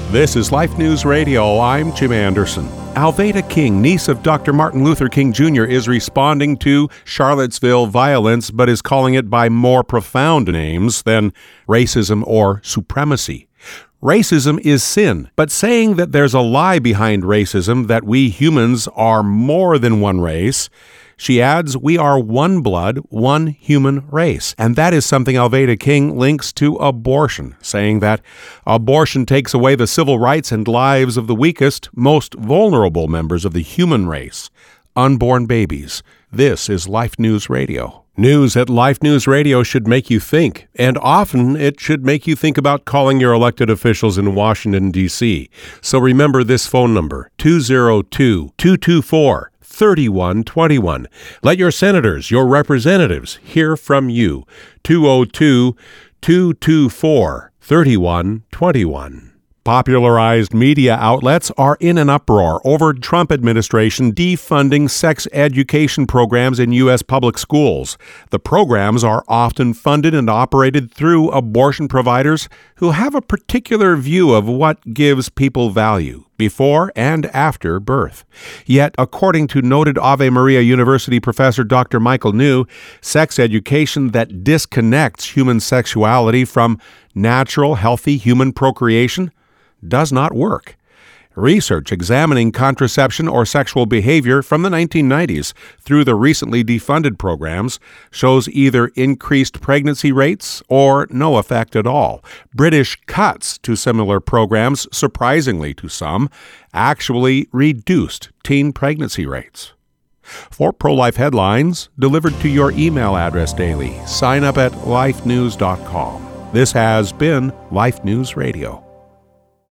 This is Life News Radio. I'm Jim Anderson. Alveda King, niece of Dr. Martin Luther King Jr., is responding to Charlottesville violence, but is calling it by more profound names than racism or supremacy. Racism is sin, but saying that there's a lie behind racism, that we humans are more than one race, she adds, we are one blood, one human race. And that is something Alveda King links to abortion, saying that abortion takes away the civil rights and lives of the weakest, most vulnerable members of the human race, unborn babies. This is Life News Radio. News at Life News Radio should make you think, and often it should make you think about calling your elected officials in Washington, D.C. So remember this phone number, 202-224-3121. Let your senators, your representatives, hear from you. 202-224-3121. Popularized media outlets are in an uproar over Trump administration defunding sex education programs in U.S. public schools. The programs are often funded and operated through abortion providers who have a particular view of what gives people value before and after birth. Yet, according to noted Ave Maria University professor Dr. Michael New, sex education that disconnects human sexuality from natural, healthy human procreation does not work. Research examining contraception or sexual behavior from the 1990s through the recently defunded programs shows either increased pregnancy rates or no effect at all. British cuts to similar programs, surprisingly to some, actually reduced teen pregnancy rates. For pro-life headlines delivered to your email address daily, sign up at lifenews.com. This has been Life News Radio.